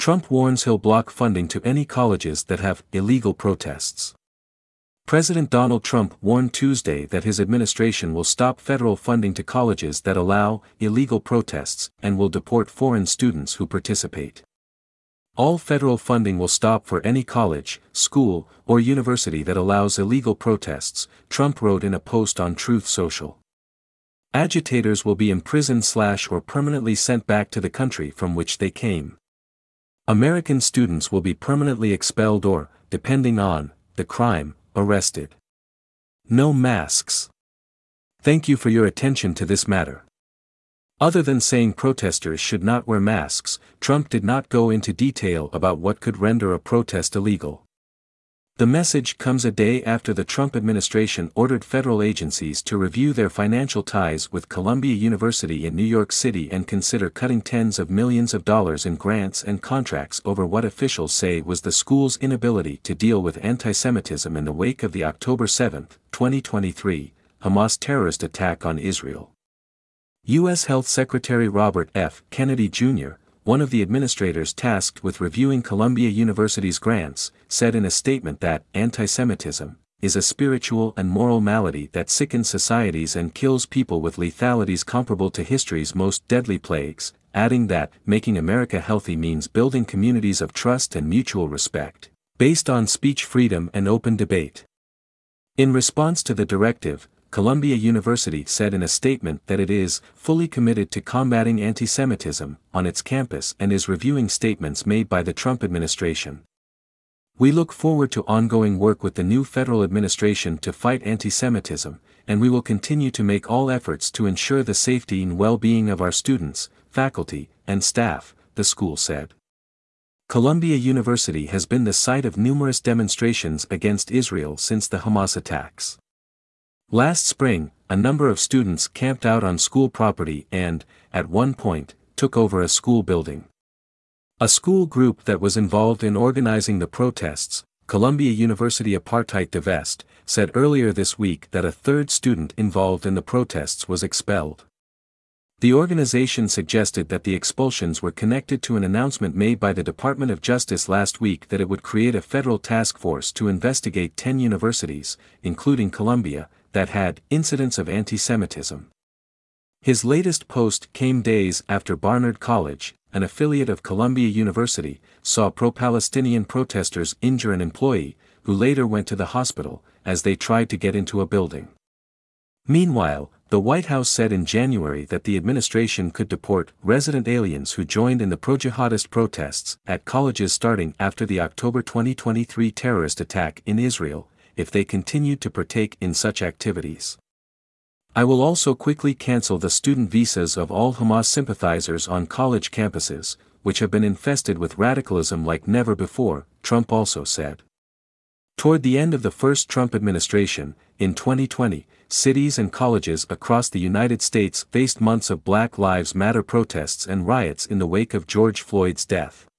Trump warns he'll block funding to any colleges that have illegal protests. President Donald Trump warned Tuesday that his administration will stop federal funding to colleges that allow illegal protests and will deport foreign students who participate. All federal funding will stop for any college, school, or university that allows illegal protests, Trump wrote in a post on Truth Social. Agitators will be imprisoned or permanently sent back to the country from which they came. American students will be permanently expelled or, depending on the crime, arrested. No masks. Thank you for your attention to this matter. Other than saying protesters should not wear masks, Trump did not go into detail about what could render a protest illegal. The message comes a day after the Trump administration ordered federal agencies to review their financial ties with Columbia University in New York City and consider cutting tens of millions of dollars in grants and contracts over what officials say was the school's inability to deal with anti-Semitism in the wake of the October 7, 2023, Hamas terrorist attack on Israel. U.S. Health Secretary Robert F. Kennedy Jr., one of the administrators tasked with reviewing Columbia University's grants, said in a statement that anti-Semitism is a spiritual and moral malady that sickens societies and kills people with lethalities comparable to history's most deadly plagues, adding that making America healthy means building communities of trust and mutual respect, based on speech freedom and open debate. In response to the directive, Columbia University said in a statement that it is fully committed to combating anti-Semitism on its campus and is reviewing statements made by the Trump administration. We look forward to ongoing work with the new federal administration to fight anti-Semitism, and we will continue to make all efforts to ensure the safety and well-being of our students, faculty, and staff, the school said. Columbia University has been the site of numerous demonstrations against Israel since the Hamas attacks. Last spring, a number of students camped out on school property and, at one point, took over a school building. A school group that was involved in organizing the protests, Columbia University Apartheid Divest, said earlier this week that a third student involved in the protests was expelled. The organization suggested that the expulsions were connected to an announcement made by the Department of Justice last week that it would create a federal task force to investigate 10 universities, including Columbia, that had incidents of anti-Semitism. His latest post came days after Barnard College, an affiliate of Columbia University, saw pro-Palestinian protesters injure an employee, who later went to the hospital, as they tried to get into a building. Meanwhile, the White House said in January that the administration could deport resident aliens who joined in the pro-jihadist protests at colleges starting after the October 2023 terrorist attack in Israel, if they continued to partake in such activities. I will also quickly cancel the student visas of all Hamas sympathizers on college campuses, which have been infested with radicalism like never before, Trump also said. Toward the end of the first Trump administration, in 2020, cities and colleges across the United States faced months of Black Lives Matter protests and riots in the wake of George Floyd's death.